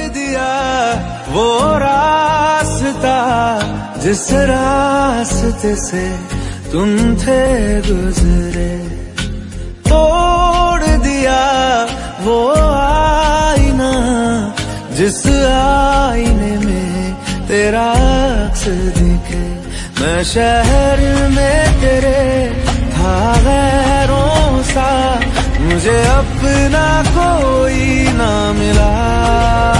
दिया वो रास्ता जिस रास्ते से तुम थे गुजरे, तोड़ दिया वो आईना जिस आईने में तेरा अक्स दिखे। मैं शहर में तेरे था गैरों सा, मुझे अपना कोई ना मिला।